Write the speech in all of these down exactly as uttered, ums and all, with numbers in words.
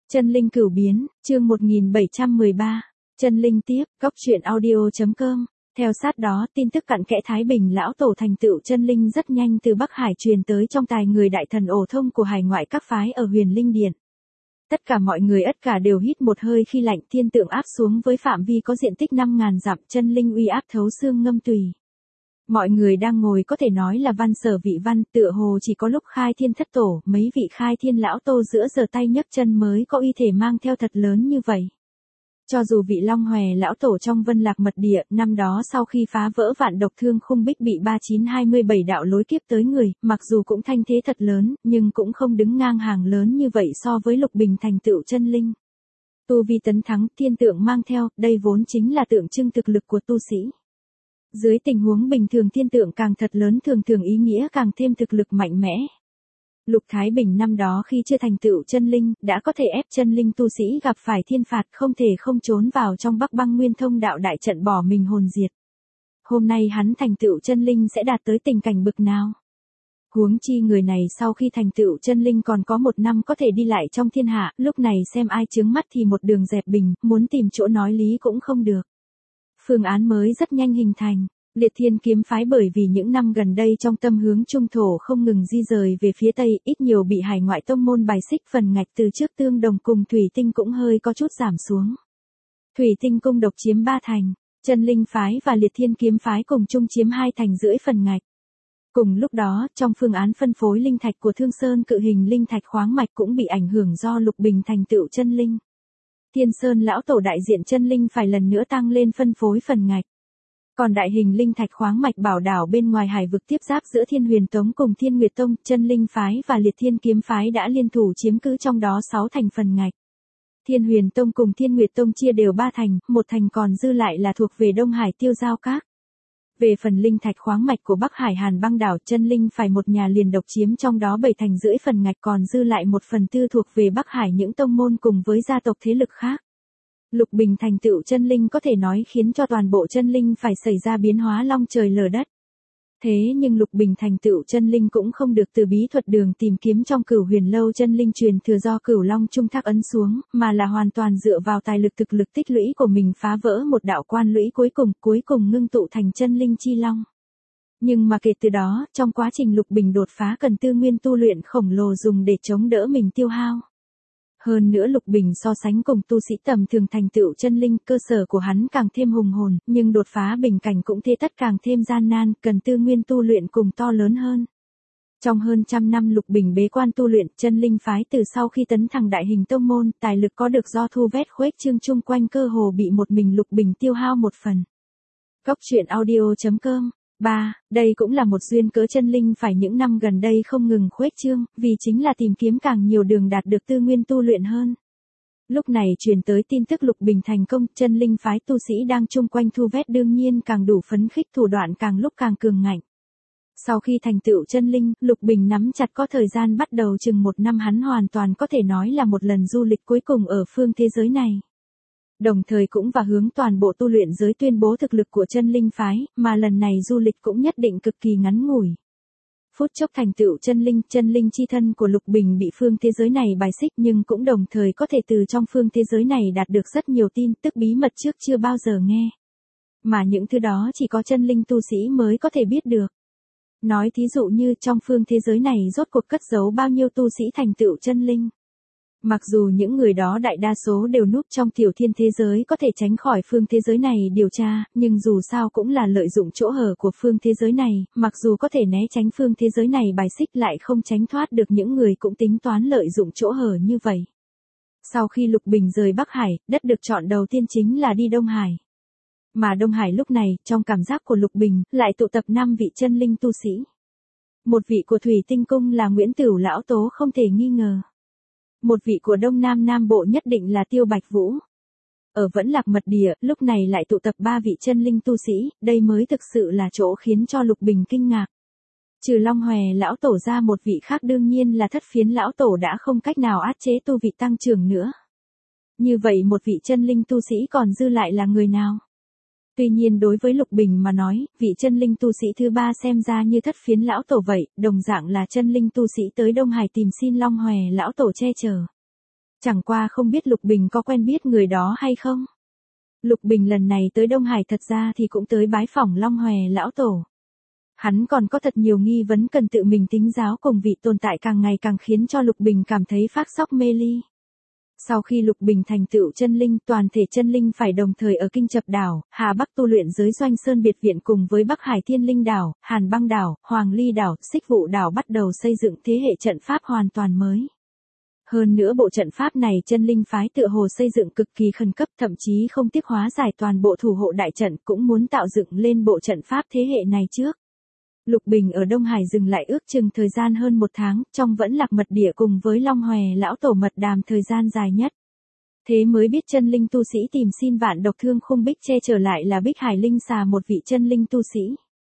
Chân linh cửu biến, chương một nghìn bảy trăm mười ba. Chân linh tiếp, góc truyện audio chấm com. Theo sát đó, tin tức cặn kẽ Thái Bình lão tổ thành tựu chân linh rất nhanh từ Bắc Hải truyền tới trong tai người đại thần ổ thông của hải ngoại các phái ở Huyền Linh Điện. Tất cả mọi người ất cả đều hít một hơi khi lạnh thiên tượng áp xuống với phạm vi có diện tích năm ngàn dặm, chân linh uy áp thấu xương ngâm tùy. Mọi người đang ngồi có thể nói là văn sở vị văn, tựa hồ chỉ có lúc khai thiên thất tổ, mấy vị khai thiên lão tô giữa giờ tay nhấc chân mới có uy thể mang theo thật lớn như vậy. Cho dù vị Long Hòe lão tổ trong Vân Lạc Mật Địa, năm đó sau khi phá vỡ vạn độc thương khung bích bị ba chín hai mươi bảy đạo lối kiếp tới người, mặc dù cũng thanh thế thật lớn, nhưng cũng không đứng ngang hàng lớn như vậy so với Lục Bình thành tựu chân linh. Tu vi tấn thắng, thiên tượng mang theo, đây vốn chính là tượng trưng thực lực của tu sĩ. Dưới tình huống bình thường thiên tượng càng thật lớn thường thường ý nghĩa càng thêm thực lực mạnh mẽ. Lục Thái Bình năm đó khi chưa thành tựu chân linh, đã có thể ép chân linh tu sĩ gặp phải thiên phạt không thể không trốn vào trong Bắc Băng Nguyên Thông đạo đại trận bỏ mình hồn diệt. Hôm nay hắn thành tựu chân linh sẽ đạt tới tình cảnh bực nào? Huống chi người này sau khi thành tựu chân linh còn có một năm có thể đi lại trong thiên hạ, lúc này xem ai chướng mắt thì một đường dẹp bình, muốn tìm chỗ nói lý cũng không được. Phương án mới rất nhanh hình thành. Liệt Thiên kiếm phái bởi vì những năm gần đây trong tâm hướng trung thổ không ngừng di rời về phía tây, ít nhiều bị hải ngoại tông môn bài xích, phần ngạch từ trước tương đồng cùng Thủy Tinh cũng hơi có chút giảm xuống. Thủy Tinh cung độc chiếm ba thành, Chân linh phái và Liệt Thiên kiếm phái cùng chung chiếm hai thành rưỡi phần ngạch. Cùng lúc đó, trong phương án phân phối linh thạch của Thương Sơn cự hình linh thạch khoáng mạch cũng bị ảnh hưởng do Lục Bình thành tựu chân linh. Thiên Sơn lão tổ đại diện chân linh phải lần nữa tăng lên phân phối phần ngạch. Còn đại hình linh thạch khoáng mạch bảo đảo bên ngoài hải vực tiếp giáp giữa Thiên Huyền Tông cùng Thiên Nguyệt Tông, Chân linh phái và Liệt Thiên kiếm phái đã liên thủ chiếm cứ trong đó sáu thành phần ngạch. Thiên Huyền Tông cùng Thiên Nguyệt Tông chia đều ba thành, một thành còn dư lại là thuộc về Đông Hải Tiêu Giao Các. Về phần linh thạch khoáng mạch của Bắc Hải Hàn Băng đảo, chân linh phải một nhà liền độc chiếm trong đó bảy thành rưỡi phần ngạch, còn dư lại một phần tư thuộc về Bắc Hải những tông môn cùng với gia tộc thế lực khác. Lục Bình thành tựu chân linh có thể nói khiến cho toàn bộ chân linh phải xảy ra biến hóa long trời lở đất. Thế nhưng Lục Bình thành tựu chân linh cũng không được từ bí thuật đường tìm kiếm trong Cửu Huyền lâu chân linh truyền thừa do Cửu Long Trung Thác ấn xuống, mà là hoàn toàn dựa vào tài lực thực lực tích lũy của mình phá vỡ một đạo quan lũy cuối cùng, cuối cùng ngưng tụ thành chân linh chi long. Nhưng mà kể từ đó, trong quá trình Lục Bình đột phá cần tư nguyên tu luyện khổng lồ dùng để chống đỡ mình tiêu hao. Hơn nữa Lục Bình so sánh cùng tu sĩ tầm thường thành tựu chân linh, cơ sở của hắn càng thêm hùng hồn, nhưng đột phá bình cảnh cũng thế tất càng thêm gian nan, cần tư nguyên tu luyện cùng to lớn hơn. Trong hơn trăm năm Lục Bình bế quan tu luyện, chân linh phái từ sau khi tấn thẳng đại hình tông môn, tài lực có được do thu vét khuếch trương chung quanh cơ hồ bị một mình Lục Bình tiêu hao một phần. Góc truyện audio chấm com. ba. Đây cũng là một duyên cớ chân linh phải những năm gần đây không ngừng khuếch trương, vì chính là tìm kiếm càng nhiều đường đạt được tư nguyên tu luyện hơn. Lúc này truyền tới tin tức Lục Bình thành công, chân linh phái tu sĩ đang chung quanh thu vét đương nhiên càng đủ phấn khích, thủ đoạn càng lúc càng cường ngạnh. Sau khi thành tựu chân linh, Lục Bình nắm chặt có thời gian bắt đầu chừng một năm hắn hoàn toàn có thể nói là một lần du lịch cuối cùng ở phương thế giới này. Đồng thời cũng và hướng toàn bộ tu luyện giới tuyên bố thực lực của chân linh phái, mà lần này du lịch cũng nhất định cực kỳ ngắn ngủi. Phút chốc thành tựu chân linh, chân linh chi thân của Lục Bình bị phương thế giới này bài xích, nhưng cũng đồng thời có thể từ trong phương thế giới này đạt được rất nhiều tin tức bí mật trước chưa bao giờ nghe. Mà những thứ đó chỉ có chân linh tu sĩ mới có thể biết được. Nói thí dụ như trong phương thế giới này rốt cuộc cất giấu bao nhiêu tu sĩ thành tựu chân linh. Mặc dù những người đó đại đa số đều núp trong tiểu thiên thế giới có thể tránh khỏi phương thế giới này điều tra, nhưng dù sao cũng là lợi dụng chỗ hở của phương thế giới này, mặc dù có thể né tránh phương thế giới này bài xích lại không tránh thoát được những người cũng tính toán lợi dụng chỗ hở như vậy. Sau khi Lục Bình rời Bắc Hải, đất được chọn đầu tiên chính là đi Đông Hải. Mà Đông Hải lúc này, trong cảm giác của Lục Bình, lại tụ tập năm vị chân linh tu sĩ. Một vị của Thủy Tinh cung là Nguyễn Tửu lão tố không thể nghi ngờ. Một vị của Đông Nam Nam Bộ nhất định là Tiêu Bạch Vũ. Ở Vẫn Lạc Mật Địa, lúc này lại tụ tập ba vị chân linh tu sĩ, đây mới thực sự là chỗ khiến cho Lục Bình kinh ngạc. Trừ Long Hòe lão tổ ra một vị khác đương nhiên là Thất Phiến lão tổ đã không cách nào áp chế tu vị tăng trưởng nữa. Như vậy một vị chân linh tu sĩ còn dư lại là người nào? Tuy nhiên đối với Lục Bình mà nói, vị chân linh tu sĩ thứ ba xem ra như Thất Phiến lão tổ vậy, đồng dạng là chân linh tu sĩ tới Đông Hải tìm xin Long Hòe lão tổ che chở. Chẳng qua không biết Lục Bình có quen biết người đó hay không? Lục Bình lần này tới Đông Hải thật ra thì cũng tới bái phỏng Long Hòe lão tổ. Hắn còn có thật nhiều nghi vấn cần tự mình tính giáo cùng vị tồn tại càng ngày càng khiến cho Lục Bình cảm thấy phác sóc mê ly. Sau khi Lục Bình thành tựu chân linh, toàn thể chân linh phải đồng thời ở Kinh Chập đảo, Hà Bắc tu luyện giới Doanh Sơn biệt viện cùng với Bắc Hải Thiên Linh đảo, Hàn Băng đảo, Hoàng Ly đảo, Xích Vụ đảo bắt đầu xây dựng thế hệ trận pháp hoàn toàn mới. Hơn nữa bộ trận pháp này chân linh phái tựa hồ xây dựng cực kỳ khẩn cấp, thậm chí không tiếc hóa giải toàn bộ thủ hộ đại trận, cũng muốn tạo dựng lên bộ trận pháp thế hệ này trước. Lục Bình ở Đông Hải dừng lại ước chừng thời gian hơn một tháng, trong Vẫn Lạc Mật Địa cùng với Long Hòe lão tổ mật đàm thời gian dài nhất. Thế mới biết chân linh tu sĩ tìm xin vạn độc thương khung bích che trở lại là Bích Hải Linh xà, một vị chân linh tu sĩ.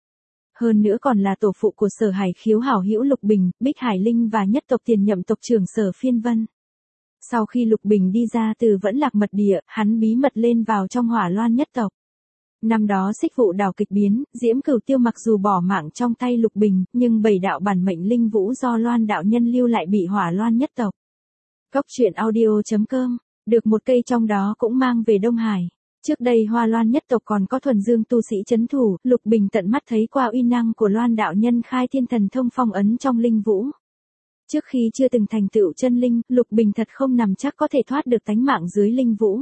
Hơn nữa còn là tổ phụ của Sở Hải Khiếu hảo hữu Lục Bình, Bích Hải Linh và nhất tộc tiền nhậm tộc trưởng Sở Phiên Vân. Sau khi Lục Bình đi ra từ Vẫn Lạc Mật Địa, hắn bí mật lên vào trong Hỏa Loan nhất tộc. Năm đó Xích Vụ đảo kịch biến, Diễm Cửu Tiêu mặc dù bỏ mạng trong tay Lục Bình, nhưng bảy đạo bản mệnh linh vũ do Loan đạo nhân lưu lại bị Hỏa Loan nhất tộc. Cốc truyện audio chấm com, được một cây trong đó cũng mang về Đông Hải. Trước đây Hoa Loan nhất tộc còn có thuần dương tu sĩ trấn thủ, Lục Bình tận mắt thấy qua uy năng của Loan đạo nhân khai thiên thần thông phong ấn trong linh vũ. Trước khi chưa từng thành tựu chân linh, Lục Bình thật không nằm chắc có thể thoát được tánh mạng dưới linh vũ.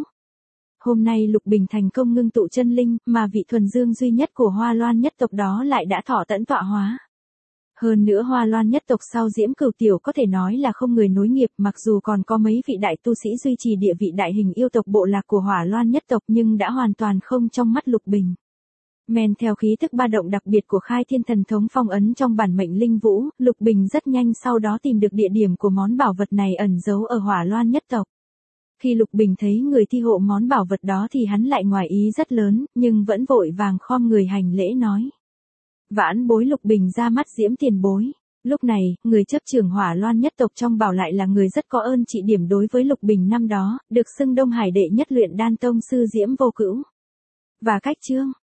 Hôm nay Lục Bình thành công ngưng tụ chân linh, mà vị thuần dương duy nhất của Hoa Loan nhất tộc đó lại đã thọ tẫn tọa hóa. Hơn nữa Hoa Loan nhất tộc sau Diễm Cửu Tiểu có thể nói là không người nối nghiệp, mặc dù còn có mấy vị đại tu sĩ duy trì địa vị đại hình yêu tộc bộ lạc của Hỏa Loan nhất tộc, nhưng đã hoàn toàn không trong mắt Lục Bình. Men theo khí thức ba động đặc biệt của khai thiên thần thống phong ấn trong bản mệnh linh vũ, Lục Bình rất nhanh sau đó tìm được địa điểm của món bảo vật này ẩn giấu ở Hỏa Loan nhất tộc. Khi Lục Bình thấy người thi hộ món bảo vật đó thì hắn lại ngoài ý rất lớn, nhưng vẫn vội vàng khom người hành lễ nói. Vãn bối Lục Bình ra mắt Diễm tiền bối. Lúc này, người chấp trưởng Hỏa Loan nhất tộc trong bảo lại là người rất có ơn trị điểm đối với Lục Bình năm đó, được xưng Đông Hải đệ nhất luyện đan tông sư Diễm Vô Cữu. Và cách chương,